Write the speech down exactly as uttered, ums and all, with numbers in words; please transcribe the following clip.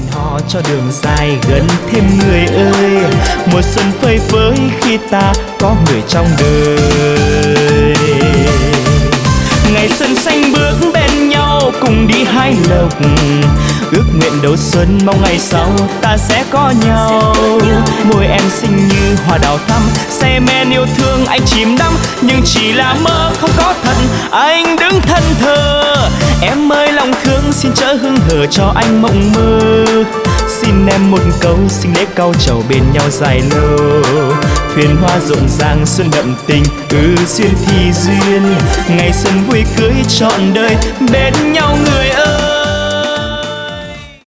hò cho đường dài gần thêm người ơi. Mùa xuân phơi phới khi ta có người trong đời. Ngày xuân xanh bước bên nhau cùng đi hái lộc, ước nguyện đầu xuân mong ngày sau ta sẽ có nhau. Môi em xinh như hoa đào thắm, say men yêu thương anh chìm đắm, nhưng chỉ là mơ không có thật. Anh đứng thân thờ, em ơi lòng thương xin chớ hững hờ cho anh mộng mơ. Xin em một câu xin lễ cau trầu bên nhau dài lâu. Thuyền hoa rộn ràng xuân đậm tình, ừ duyên thì duyên. Ngày xuân vui cưới trọn đời bên nhau người ơi.